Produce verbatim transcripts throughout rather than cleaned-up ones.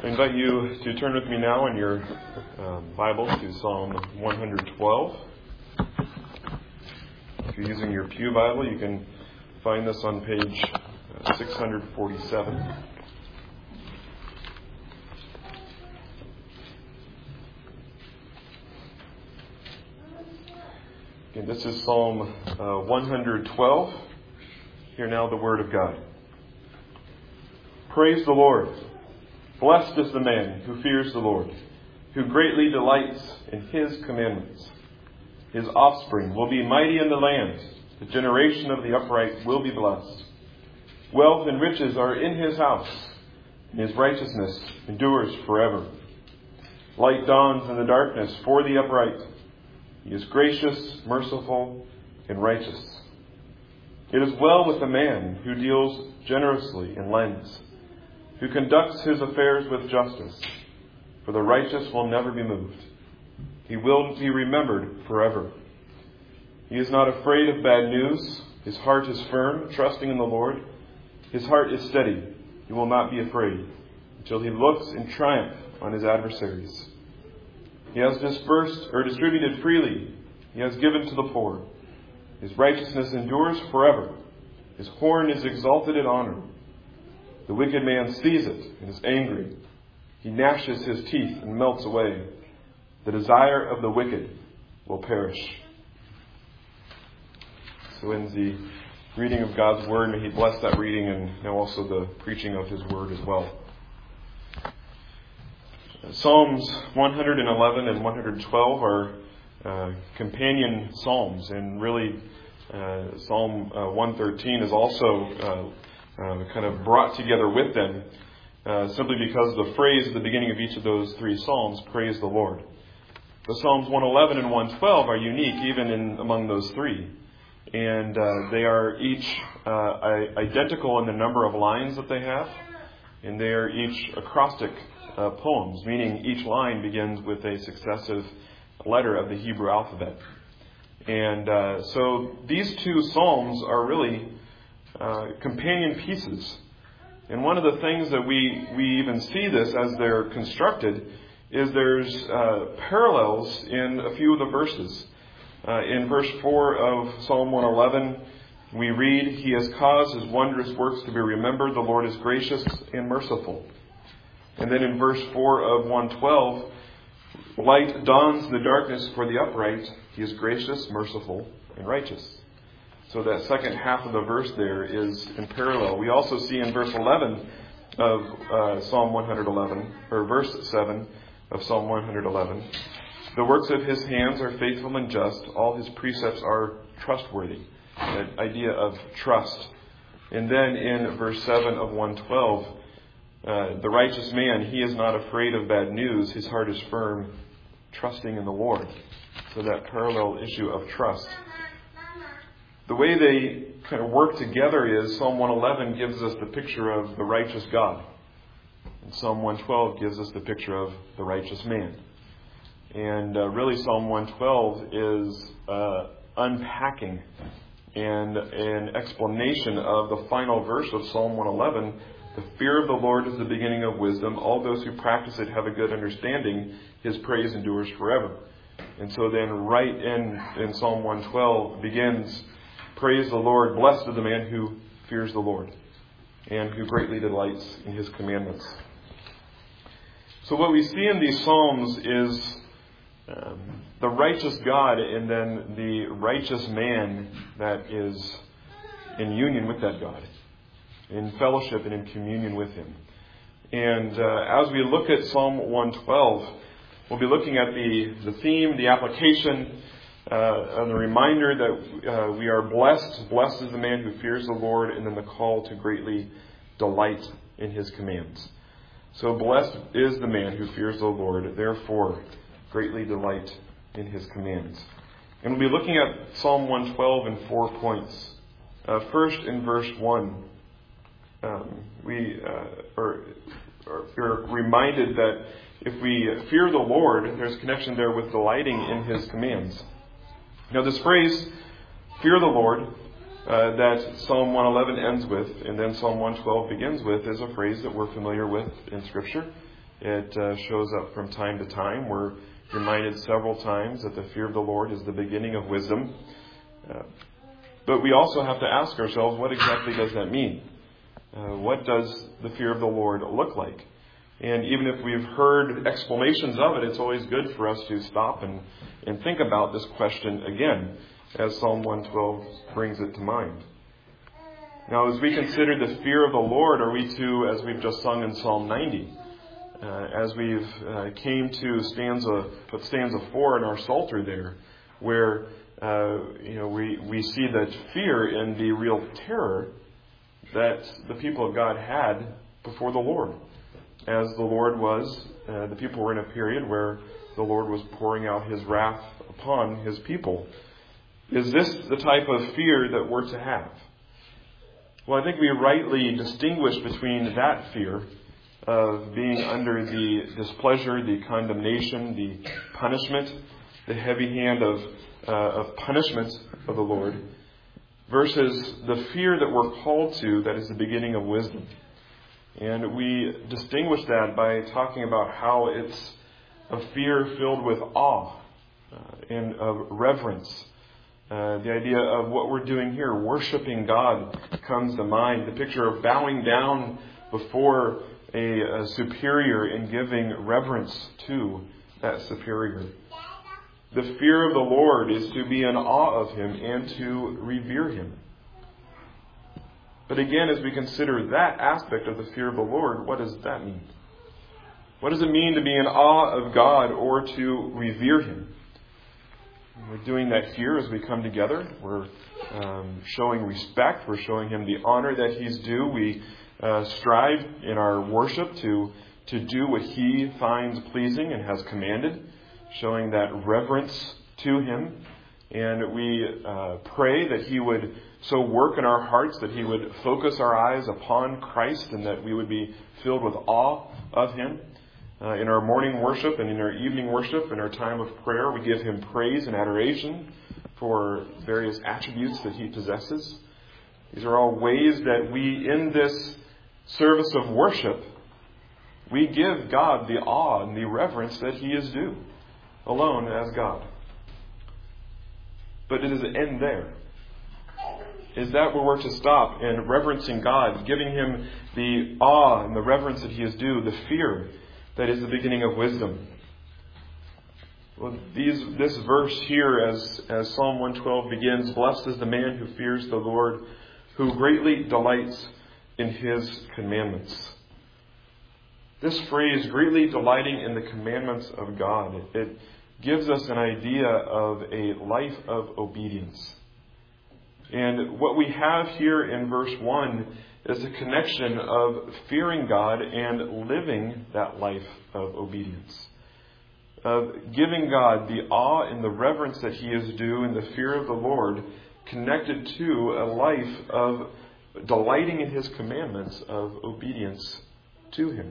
I invite you to turn with me now in your um, Bibles to Psalm one twelve. If you're using your Pew Bible, you can find this on page uh, six forty-seven. Again, this is Psalm uh, one twelve. Hear now the Word of God. Praise the Lord. Blessed is the man who fears the Lord, who greatly delights in His commandments. His offspring will be mighty in the land. The generation of the upright will be blessed. Wealth and riches are in His house, and His righteousness endures forever. Light dawns in the darkness for the upright. He is gracious, merciful, and righteous. It is well with the man who deals generously and lends, who conducts his affairs with justice, for the righteous will never be moved. He will be remembered forever. He is not afraid of bad news. His heart is firm, trusting in the Lord. His heart is steady. He will not be afraid until he looks in triumph on his adversaries. He has dispersed or distributed freely. He has given to the poor. His righteousness endures forever. His horn is exalted in honor. The wicked man sees it and is angry. He gnashes his teeth and melts away. The desire of the wicked will perish. So ends the reading of God's Word. May He bless that reading and now also the preaching of His Word as well. Psalms one eleven and one twelve are uh, companion psalms, and really uh, Psalm uh, one thirteen is also uh, Uh, kind of brought together with them, uh, simply because the phrase at the beginning of each of those three psalms, praise the Lord. The Psalms one eleven and one twelve are unique even in among those three. And uh, they are each uh, identical in the number of lines that they have. And they are each acrostic uh, poems, meaning each line begins with a successive letter of the Hebrew alphabet. And uh, so these two psalms are really Uh, companion pieces. And one of the things that we, we even see this as they're constructed is there's uh, parallels in a few of the verses. Uh, in verse four of Psalm one eleven, we read, He has caused His wondrous works to be remembered. The Lord is gracious and merciful. And then in verse four of one twelve, light dawns in the darkness for the upright. He is gracious, merciful, and righteous. So that second half of the verse there is in parallel. We also see in verse eleven of uh, Psalm one eleven, or verse seven of Psalm one eleven, the works of His hands are faithful and just. All His precepts are trustworthy. That idea of trust. And then in verse seven of one twelve, uh, the righteous man, he is not afraid of bad news. His heart is firm, trusting in the Lord. So that parallel issue of trust. The way they kind of work together is Psalm one eleven gives us the picture of the righteous God. And Psalm one twelve gives us the picture of the righteous man. And uh, really Psalm one twelve is uh, unpacking and an explanation of the final verse of Psalm one eleven. The fear of the Lord is the beginning of wisdom. All those who practice it have a good understanding. His praise endures forever. And so then right in, in Psalm one twelve begins, praise the Lord, blessed is the man who fears the Lord and who greatly delights in His commandments. So what we see in these Psalms is um, the righteous God and then the righteous man that is in union with that God, in fellowship and in communion with Him. And uh, as we look at Psalm one twelve, we'll be looking at the, the theme, the application, Uh, and the reminder that uh, we are blessed. Blessed is the man who fears the Lord, and then the call to greatly delight in His commands. So blessed is the man who fears the Lord, therefore greatly delight in His commands. And we'll be looking at Psalm one twelve in four points. Uh, first, in verse one, um, we uh, are, are, are reminded that if we fear the Lord, there's a connection there with delighting in His commands. Now this phrase, fear the Lord, uh, that Psalm one eleven ends with, and then Psalm one twelve begins with, is a phrase that we're familiar with in Scripture. It uh, shows up from time to time. We're reminded several times that the fear of the Lord is the beginning of wisdom. Uh, but we also have to ask ourselves, what exactly does that mean? Uh, what does the fear of the Lord look like? And even if we've heard explanations of it, it's always good for us to stop and, and think about this question again, as Psalm one twelve brings it to mind. Now, as we consider the fear of the Lord, are we to, as we've just sung in Psalm ninety, uh, as we've uh, came to stanza, but stanza four in our Psalter there, where uh, you know we, we see that fear in the real terror that the people of God had before the Lord. As the Lord was, uh, the people were in a period where the Lord was pouring out His wrath upon His people. Is this the type of fear that we're to have? Well, I think we rightly distinguish between that fear of being under the displeasure, the condemnation, the punishment, the heavy hand of, uh, of punishment of the Lord, versus the fear that we're called to that is the beginning of wisdom. And we distinguish that by talking about how it's a fear filled with awe uh, and of reverence. Uh, the idea of what we're doing here, worshiping God, comes to mind. The picture of bowing down before a, a superior and giving reverence to that superior. The fear of the Lord is to be in awe of Him and to revere Him. But again, as we consider that aspect of the fear of the Lord, what does that mean? What does it mean to be in awe of God or to revere Him? We're doing that here as we come together. We're um, showing respect. We're showing Him the honor that He's due. We uh, strive in our worship to, to do what He finds pleasing and has commanded, showing that reverence to Him. And we uh, pray that He would so work in our hearts that He would focus our eyes upon Christ and that we would be filled with awe of Him. Uh, in our morning worship and in our evening worship, in our time of prayer, we give Him praise and adoration for various attributes that He possesses. These are all ways that we, in this service of worship, we give God the awe and the reverence that He is due, alone as God. But does it end there? Is that where we're to stop in reverencing God, giving Him the awe and the reverence that He is due, the fear that is the beginning of wisdom? Well, these, this verse here, as, as Psalm one twelve begins, "Blessed is the man who fears the Lord, who greatly delights in His commandments." This phrase, greatly delighting in the commandments of God, it gives us an idea of a life of obedience. And what we have here in verse one is a connection of fearing God and living that life of obedience. Of giving God the awe and the reverence that He is due and the fear of the Lord, connected to a life of delighting in His commandments, of obedience to Him.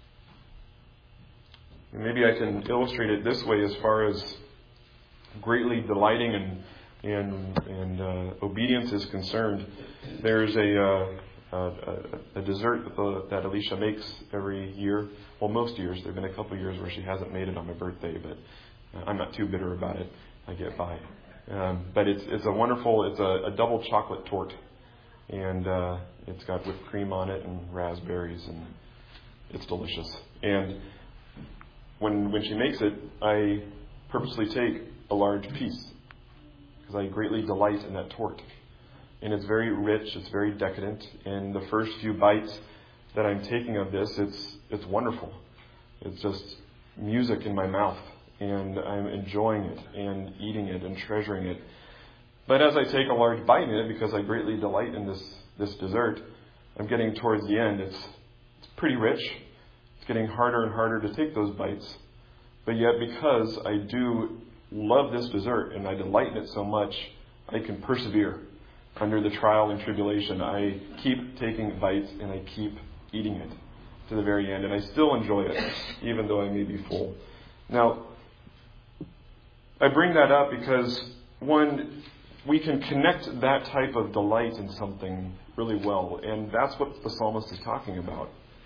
And maybe I can illustrate it this way as far as greatly delighting in and, and uh, obedience is concerned. There's a, uh, a, a dessert that, the, that Alicia makes every year. Well, most years. There have been a couple of years where she hasn't made it on my birthday, but uh, I'm not too bitter about it. I get by. Um, but it's it's a wonderful, it's a, a double chocolate torte. And uh, it's got whipped cream on it and raspberries, and it's delicious. And when when she makes it, I purposely take a large piece, because I greatly delight in that torte. And it's very rich, it's very decadent. And the first few bites that I'm taking of this, it's it's wonderful. It's just music in my mouth, and I'm enjoying it and eating it and treasuring it. But as I take a large bite in it, because I greatly delight in this, this dessert, I'm getting towards the end. It's it's pretty rich. It's getting harder and harder to take those bites. But yet, because I do love this dessert and I delight in it so much, I can persevere under the trial and tribulation. I keep taking bites and I keep eating it to the very end. And I still enjoy it, even though I may be full. Now, I bring that up because, one, we can connect that type of delight in something really well. And that's what the psalmist is talking about.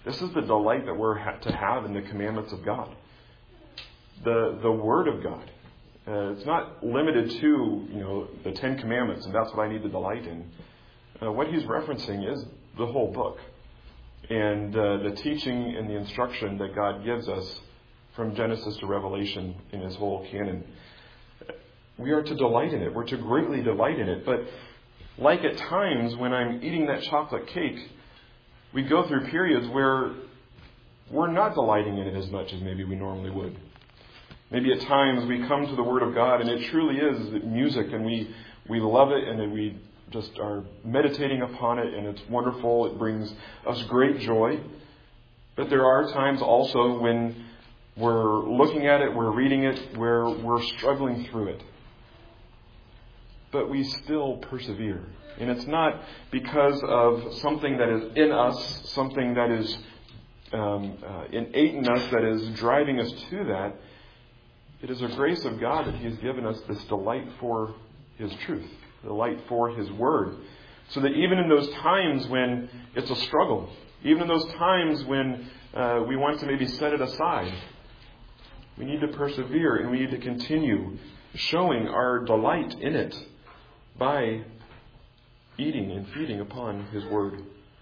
This is the delight that we're ha- to have in the commandments of God. The the Word of God. Uh, it's not limited to, you know, the Ten Commandments, and that's what I need to delight in. Uh, what he's referencing is the whole book. And uh, the teaching and the instruction that God gives us from Genesis to Revelation in his whole canon. We are to delight in it. We're to greatly delight in it. But like at times when I'm eating that chocolate cake, we go through periods where we're not delighting in it as much as maybe we normally would. Maybe at times we come to the Word of God and it truly is music, and we, we love it, and we just are meditating upon it, and it's wonderful. It brings us great joy. But there are times also when we're looking at it, we're reading it, where we're struggling through it. But we still persevere. And it's not because of something that is in us, something that is um, uh, innate in us that is driving us to that. It is a grace of God that He has given us this delight for His truth, delight for His Word. So that even in those times when it's a struggle, even in those times when uh, we want to maybe set it aside, we need to persevere and we need to continue showing our delight in it by eating and feeding upon His Word.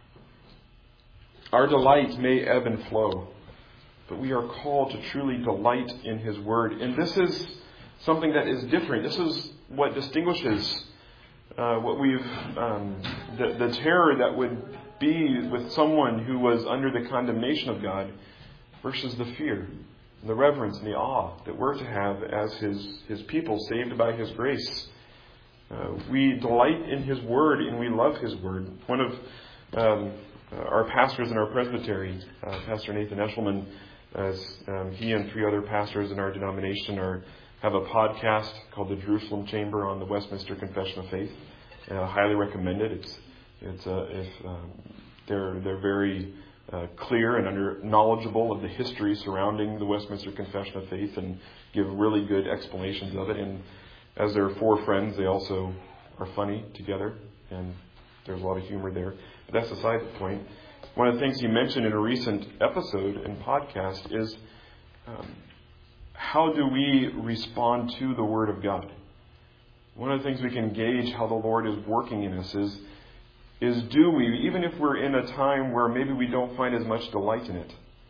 Our delight may ebb and flow, but we are called to truly delight in His Word. And this is something that is different. This is what distinguishes uh, what we've, um, the, the terror that would be with someone who was under the condemnation of God versus the fear, and the reverence and the awe that we're to have as His, His people saved by His grace. Uh, we delight in His Word and we love His Word. One of um, our pastors in our presbytery, uh, Pastor Nathan Eshelman, as um, he and three other pastors in our denomination are have a podcast called the Jerusalem Chamber on the Westminster Confession of Faith. And I highly recommend it. It's it's uh, if um, they're they're very uh, clear and under knowledgeable of the history surrounding the Westminster Confession of Faith and give really good explanations of it. And as they're four friends, they also are funny together, and there's a lot of humor there. But that's aside the point. One of the things he mentioned in a recent episode and podcast is um, how do we respond to the Word of God? One of the things we can gauge how the Lord is working in us is, is do we, even if we're in a time where maybe we don't find as much delight in it,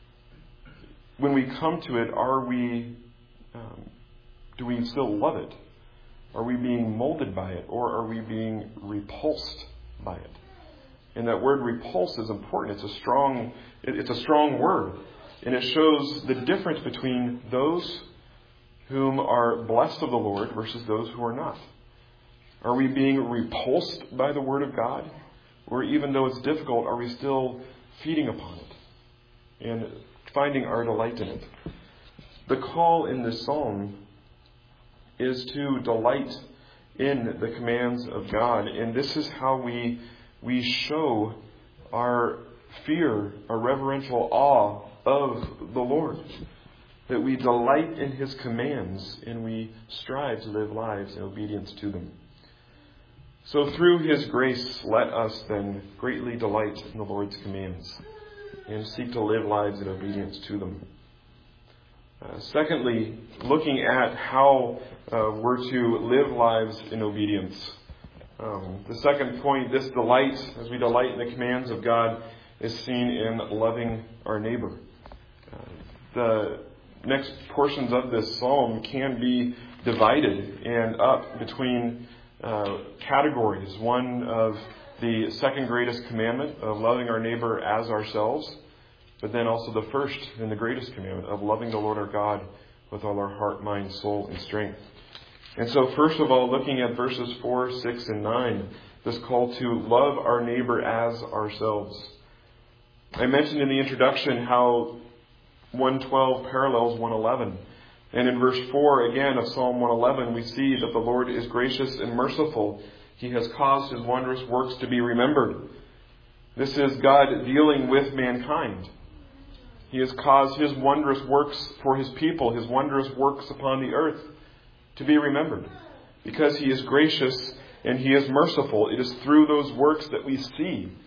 when we come to it, are we, um, do we still love it? Are we being molded by it, or are we being repulsed by it? And that word repulse is important. It's a strong, it's a strong word. And it shows the difference between those whom are blessed of the Lord versus those who are not. Are we being repulsed by the Word of God? Or even though it's difficult, are we still feeding upon it and finding our delight in it? The call in this psalm is to delight in the commands of God. And this is how we we show our fear, our reverential awe of the Lord. That we delight in His commands and we strive to live lives in obedience to them. So through His grace, let us then greatly delight in the Lord's commands and seek to live lives in obedience to them. Uh, secondly, looking at how uh, we're to live lives in obedience. Um, the second point, this delight, as we delight in the commands of God, is seen in loving our neighbor. Uh, the next portions of this psalm can be divided and up between uh, categories. One of the second greatest commandment of loving our neighbor as ourselves, but then also the first and the greatest commandment of loving the Lord our God with all our heart, mind, soul, and strength. And so first of all, looking at verses four, six, and nine, this call to love our neighbor as ourselves. I mentioned in the introduction how one twelve parallels one eleven. And in verse four, again, of Psalm one eleven, we see that the Lord is gracious and merciful. He has caused His wondrous works to be remembered. This is God dealing with mankind. He has caused His wondrous works for His people, His wondrous works upon the earth, to be remembered. Because He is gracious and He is merciful, it is through those works that we see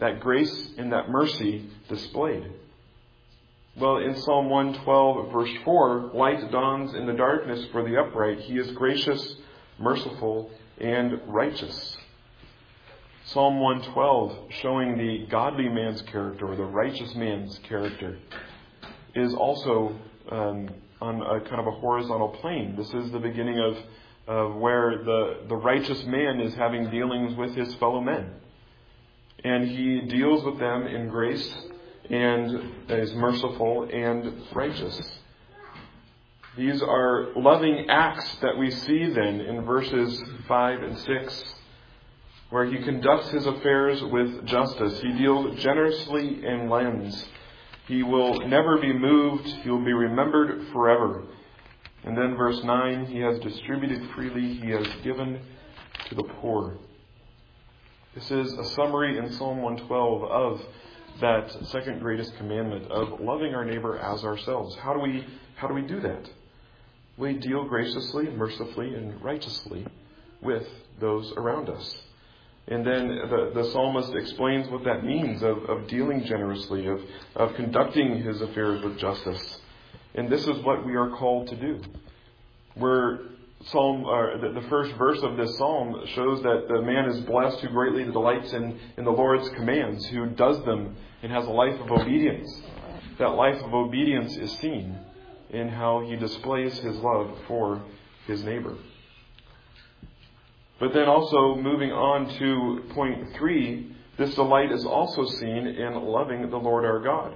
that grace and that mercy displayed? Well, in Psalm one twelve, verse four, light dawns in the darkness for the upright. He is gracious, merciful, and righteous. Psalm one twelve, showing the godly man's character, or the righteous man's character, is also um, on a kind of a horizontal plane. This is the beginning of, of where the, the righteous man is having dealings with his fellow men. And he deals with them in grace and is merciful and righteous. These are loving acts that we see then in verses five and six, where he conducts his affairs with justice. He deals generously and lends. He will never be moved. He will be remembered forever. And then verse nine, he has distributed freely. He has given to the poor. This is a summary in Psalm one twelve of that second greatest commandment of loving our neighbor as ourselves. How do we, how do we do that? We deal graciously, mercifully, and righteously with those around us. And then the, the psalmist explains what that means of, of dealing generously, of, of conducting his affairs with justice. And this is what we are called to do. We're Psalm, uh, the, the first verse of this psalm shows that the man is blessed who greatly delights in, in the Lord's commands, who does them and has a life of obedience. That life of obedience is seen in how he displays his love for his neighbor. But then also moving on to point three, this delight is also seen in loving the Lord our God.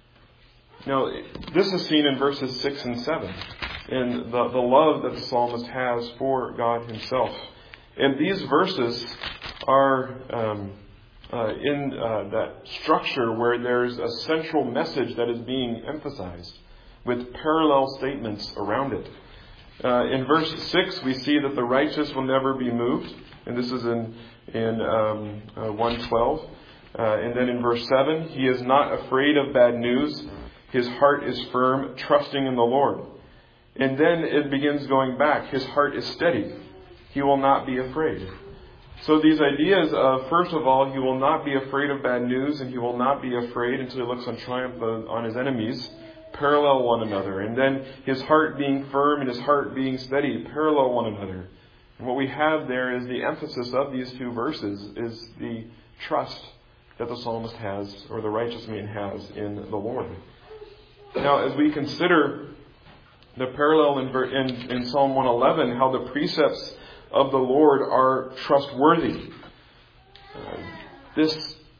Now, this is seen in verses six and seven. In the, the love that the psalmist has for God himself. And these verses are um, uh, in uh, that structure where there's a central message that is being emphasized with parallel statements around it. Uh, in verse six, we see that the righteous will never be moved. And this is in, in um, uh, one twelve. Uh, and then in verse seven, he is not afraid of bad news. His heart is firm, trusting in the Lord. And then it begins going back. His heart is steady. He will not be afraid. So these ideas of, first of all, he will not be afraid of bad news, and he will not be afraid until he looks on triumph on his enemies, parallel one another. And then his heart being firm and his heart being steady, parallel one another. And what we have there is the emphasis of these two verses is the trust that the psalmist has, or the righteous man has, in the Lord. Now, as we consider the parallel in, in, in Psalm one eleven, how the precepts of the Lord are trustworthy. Uh, this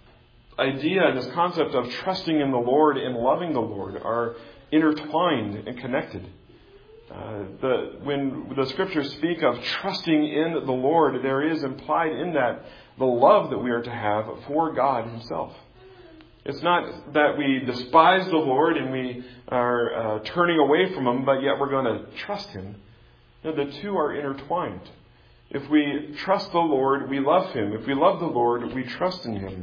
idea, this concept of trusting in the Lord and loving the Lord are intertwined and connected. Uh, the, when the scriptures speak of trusting in the Lord, there is implied in that the love that we are to have for God himself. It's not that we despise the Lord and we are uh, turning away from him, but yet we're going to trust him. No, the two are intertwined. If we trust the Lord, we love him. If we love the Lord, we trust in him.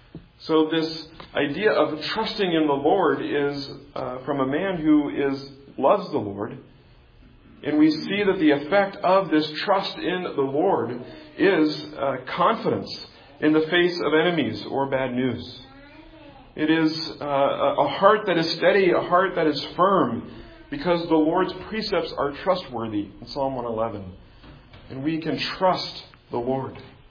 So this idea of trusting in the Lord is uh, from a man who is loves the Lord. And we see that the effect of this trust in the Lord is uh, confidence in the face of enemies or bad news. It is uh, a heart that is steady, a heart that is firm, because the Lord's precepts are trustworthy in Psalm one eleven. And we can trust the Lord.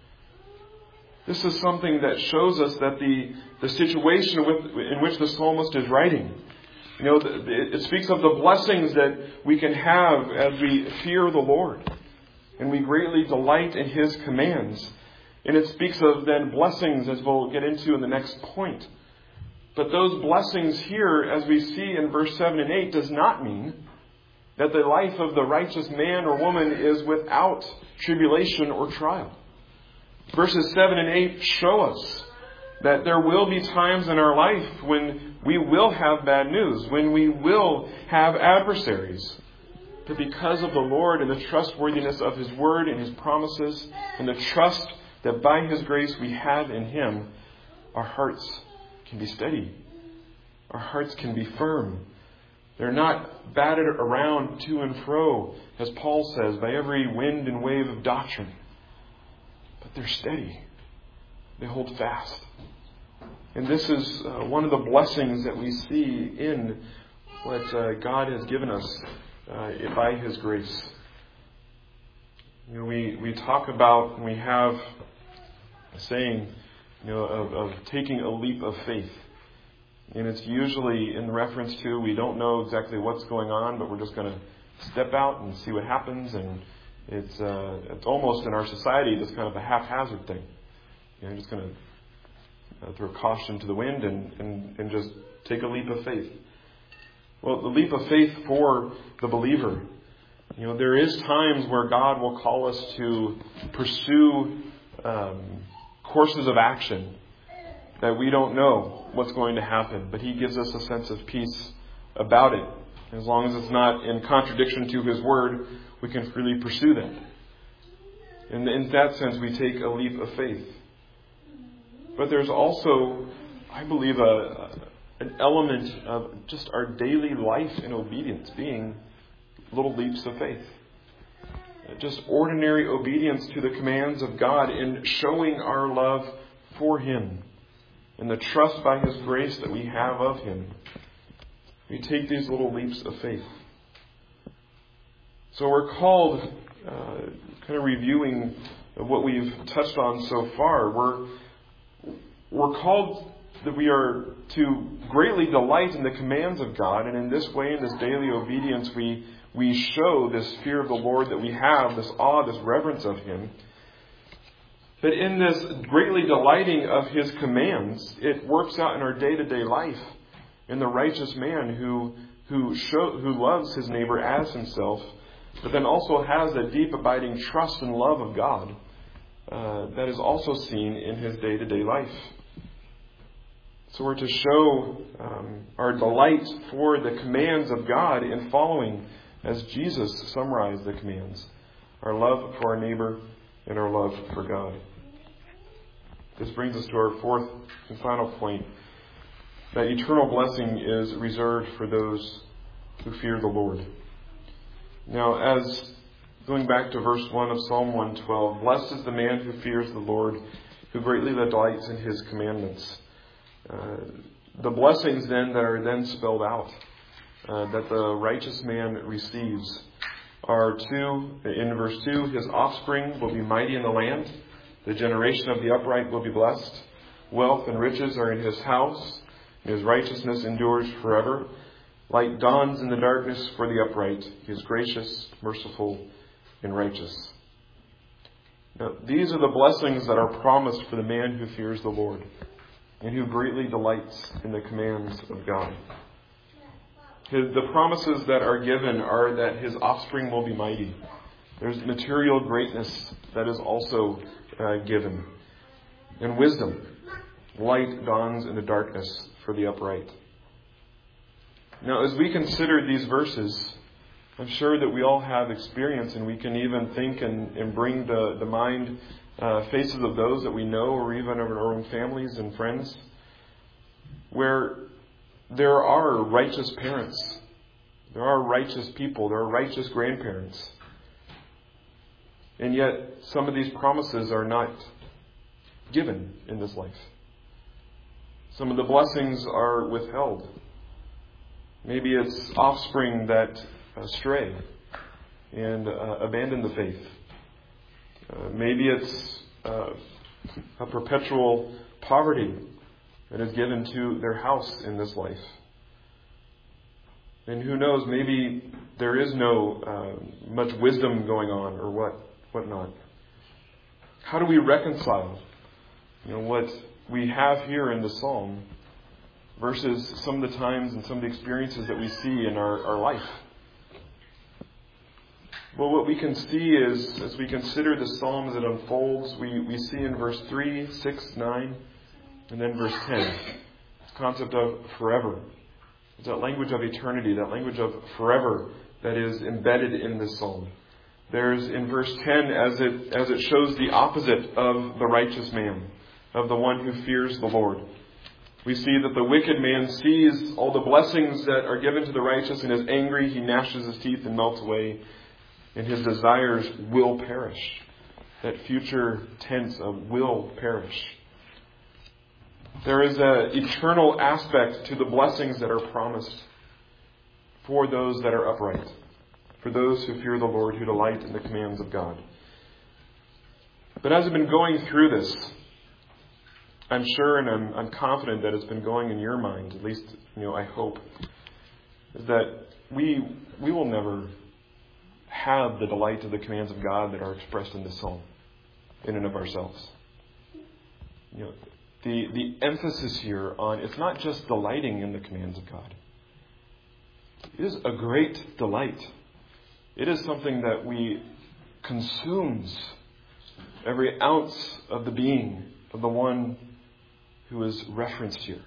This is something that shows us that the, the situation with, in which the psalmist is writing, you know, it speaks of the blessings that we can have as we fear the Lord. And we greatly delight in his commands. And it speaks of then blessings, as we'll get into in the next point. But those blessings here, as we see in verse seven and eight, does not mean that the life of the righteous man or woman is without tribulation or trial. Verses seven and eight show us that there will be times in our life when we will have bad news, when we will have adversaries. But because of the Lord and the trustworthiness of his word and his promises, and the trust that by his grace we have in him, our hearts can be steady. Our hearts can be firm. They're not battered around to and fro, as Paul says, by every wind and wave of doctrine. But they're steady. They hold fast. And this is uh, one of the blessings that we see in what uh, God has given us uh, by His grace. You know, we, we talk about, and we have a saying, you know, of, of taking a leap of faith. And it's usually in reference to, we don't know exactly what's going on, but we're just going to step out and see what happens. And it's uh, it's almost in our society just kind of a haphazard thing. You know, you're just going to uh, throw caution to the wind and, and, and just take a leap of faith. Well, the leap of faith for the believer, you know, there is times where God will call us to pursue um, courses of action that we don't know what's going to happen, but He gives us a sense of peace about it. As long as it's not in contradiction to His Word, we can freely pursue that. And in that sense, we take a leap of faith. But there's also, I believe, a, an element of just our daily life in obedience being little leaps of faith. Just ordinary obedience to the commands of God in showing our love for Him and the trust by His grace that we have of Him. We take these little leaps of faith. So we're called, uh, kind of reviewing what we've touched on so far, we're, we're called that we are to greatly delight in the commands of God, and in this way, in this daily obedience, we, we show this fear of the Lord that we have, this awe, this reverence of Him. But in this greatly delighting of His commands, it works out in our day-to-day life in the righteous man who who show, who loves his neighbor as himself, but then also has a deep abiding trust and love of God uh, that is also seen in his day-to-day life. So we're to show um, our delight for the commands of God in following, as Jesus summarized the commands, our love for our neighbor and our love for God. This brings us to our fourth and final point, that eternal blessing is reserved for those who fear the Lord. Now, as going back to verse one of Psalm one twelve, blessed is the man who fears the Lord, who greatly delights in His commandments. Uh, the blessings then that are then spelled out, uh, that the righteous man receives, are two, in verse two, his offspring will be mighty in the land. The generation of the upright will be blessed. Wealth and riches are in his house. His righteousness endures forever. Light dawns in the darkness for the upright. He is gracious, merciful, and righteous. Now, these are the blessings that are promised for the man who fears the Lord and who greatly delights in the commands of God. His, the promises that are given are that his offspring will be mighty. There's material greatness that is also uh, given. And wisdom. Light dawns in the darkness for the upright. Now, as we consider these verses, I'm sure that we all have experience, and we can even think and, and bring the, the mind uh, faces of those that we know, or even of our own families and friends, where there are righteous parents, there are righteous people, there are righteous grandparents. And yet, some of these promises are not given in this life. Some of the blessings are withheld. Maybe it's offspring that uh, stray and uh, abandon the faith. Uh, maybe it's uh, a perpetual poverty that is given to their house in this life. And who knows, maybe there is no uh, much wisdom going on, or what, what not. How do we reconcile, you know, what we have here in the Psalm versus some of the times and some of the experiences that we see in our, our life? Well, what we can see is, as we consider the Psalm as it unfolds, we, we see in verse three, six, nine, and then verse ten, this concept of forever. It's that language of eternity, that language of forever that is embedded in this Psalm. There's in verse ten, as it as it shows the opposite of the righteous man, of the one who fears the Lord. We see that the wicked man sees all the blessings that are given to the righteous and is angry. He gnashes his teeth and melts away, and his desires will perish. That future tense of will perish. There is an eternal aspect to the blessings that are promised for those that are upright, for those who fear the Lord, who delight in the commands of God. But as I've been going through this, I'm sure and I'm, I'm confident that it's been going in your mind, at least, you know, I hope, is that we we will never have the delight of the commands of God that are expressed in this psalm in and of ourselves. You know, the the emphasis here on it's not just delighting in the commands of God. It is a great delight. It is something that we consumes every ounce of the being of the one who is referenced here.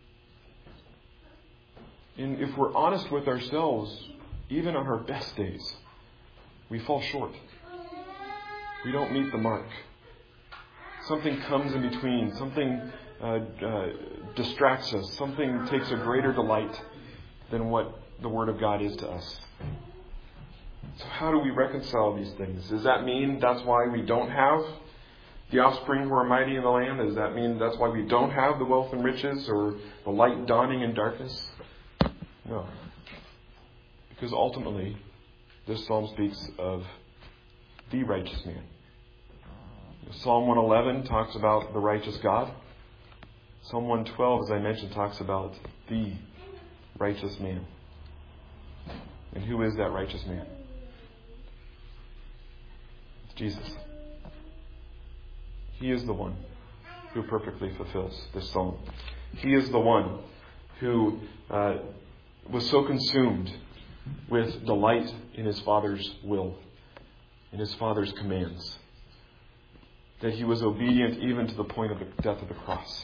And if we're honest with ourselves, even on our best days, we fall short. We don't meet the mark. Something comes in between. Something uh, uh, distracts us. Something takes a greater delight than what the Word of God is to us. So how do we reconcile these things? Does that mean that's why we don't have the offspring who are mighty in the land? Does that mean that's why we don't have the wealth and riches or the light dawning in darkness? No. Because ultimately, this psalm speaks of the righteous man. Psalm one eleven talks about the righteous God. Psalm one twelve, as I mentioned, talks about the righteous man. And who is that righteous man? It's Jesus. He is the one who perfectly fulfills this psalm. He is the one who uh, was so consumed with delight in his Father's will, in his Father's commands, that he was obedient even to the point of the death of the cross.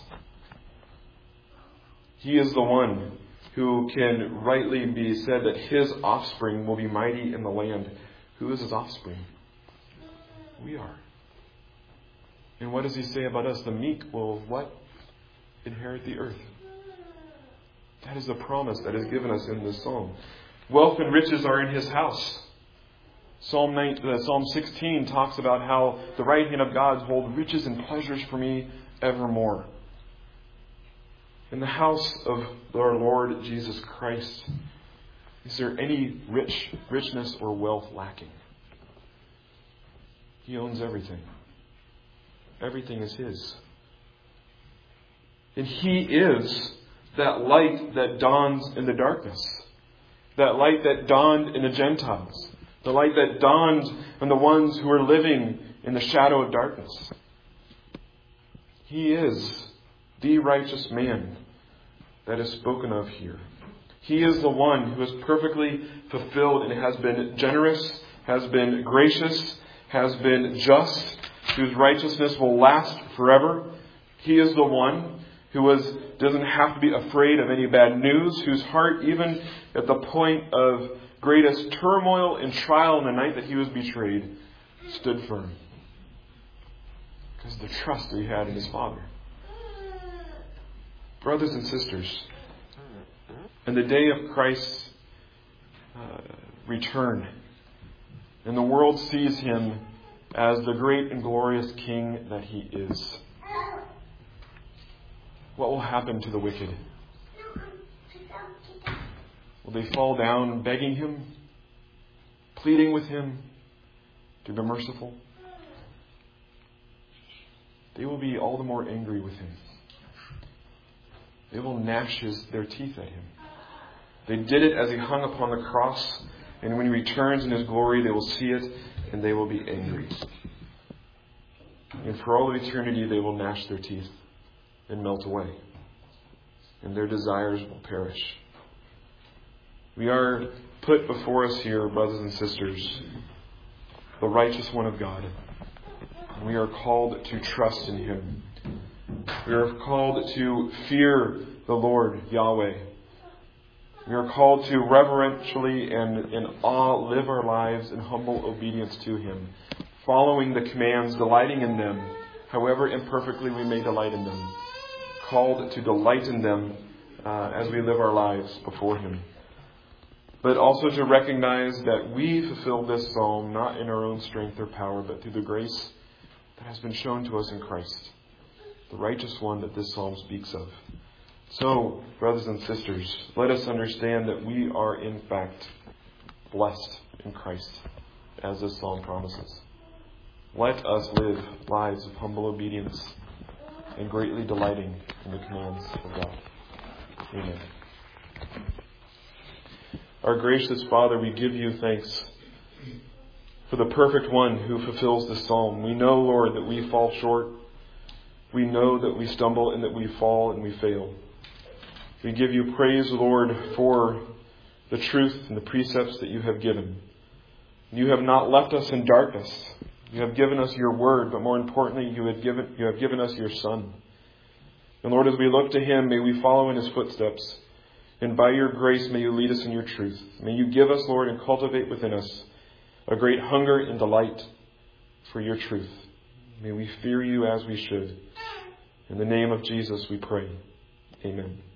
He is the one who can rightly be said that his offspring will be mighty in the land. Who is his offspring? We are. And what does he say about us? The meek will what? Inherit the earth. That is the promise that is given us in this psalm. Wealth and riches are in his house. Psalm nine, uh, Psalm sixteen talks about how the right hand of God holds riches and pleasures for me evermore. In the house of our Lord Jesus Christ, is there any rich richness or wealth lacking? He owns everything. Everything is his. And he is that light that dawns in the darkness. That light that dawned in the Gentiles. The light that dawned on the ones who are living in the shadow of darkness. He is the righteous man that is spoken of here. He is the one who is perfectly fulfilled and has been generous, has been gracious, has been just, whose righteousness will last forever. He is the one who was, doesn't have to be afraid of any bad news, whose heart, even at the point of greatest turmoil and trial in the night that he was betrayed, stood firm. Because of the trust that he had in his Father. Brothers and sisters, in the day of Christ's uh, return, and the world sees him as the great and glorious King that he is, what will happen to the wicked? Will they fall down begging him, pleading with him to be merciful? They will be all the more angry with him. They will gnash his, their teeth at him. They did it as he hung upon the cross, and when he returns in his glory, they will see it, and they will be angry. And for all of eternity, they will gnash their teeth and melt away, and their desires will perish. We are put before us here, brothers and sisters, the righteous one of God. We are called to trust in him. We are called to fear the Lord, Yahweh. We are called to reverentially and in awe live our lives in humble obedience to him, following the commands, delighting in them, however imperfectly we may delight in them. Called to delight in them uh, as we live our lives before him. But also to recognize that we fulfill this psalm not in our own strength or power, but through the grace that has been shown to us in Christ. the righteous one that this psalm speaks of. So, brothers and sisters, let us understand that we are in fact blessed in Christ, as this psalm promises. Let us live lives of humble obedience and greatly delighting in the commands of God. Amen. Our gracious Father, we give you thanks for the perfect one who fulfills this psalm. We know, Lord, that we fall short. We know that we stumble and that we fall and we fail. We give you praise, Lord, for the truth and the precepts that you have given. You have not left us in darkness. You have given us your word, but more importantly, you have given, you have given us your Son. And Lord, as we look to him, may we follow in his footsteps. And by your grace, may you lead us in your truth. May you give us, Lord, and cultivate within us a great hunger and delight for your truth. May we fear you as we should. In the name of Jesus we pray. Amen.